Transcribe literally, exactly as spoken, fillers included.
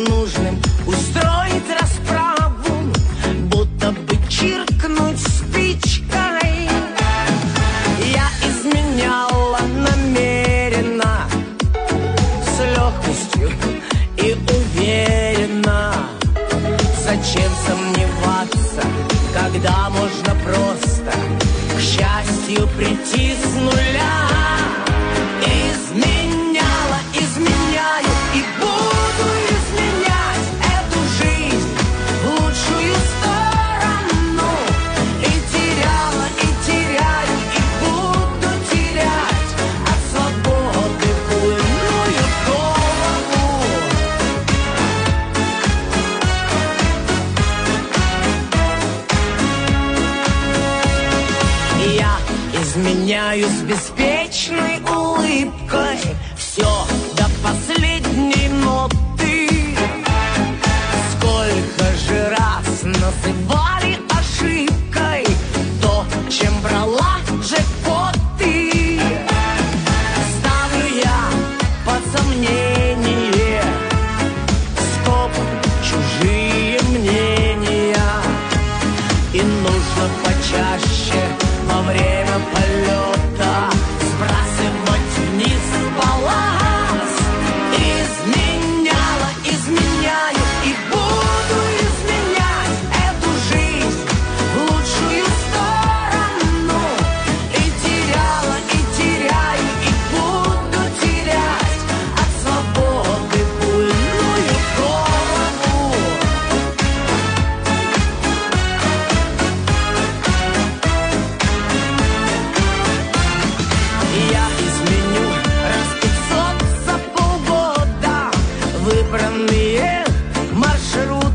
нужным устроить расправу, будто бы чиркнуть спичкой. Я изменяла намеренно, с легкостью и уверенно. Зачем сомневаться, когда можно просто к счастью прийти с нуля? Изменяла, изменяю и буду изменять эту жизнь в лучшую сторону. И теряла, и теряю, и буду терять от свободы буйную голову. Я изменяю с беспечной улыбкой, все до последней ноты. Сколько же раз называли ошибкой то, чем брала джекпоты. Ставлю я под сомнение стопом чужие мнения. И нужно почаще во время полета сбрасывать вниз балласт. Изменяла, изменяю и буду изменять эту жизнь в лучшую сторону. И теряла, и теряю, и буду терять от свободы буйную голову. Я изменю раз пятьсот за полгода выбранные маршруты.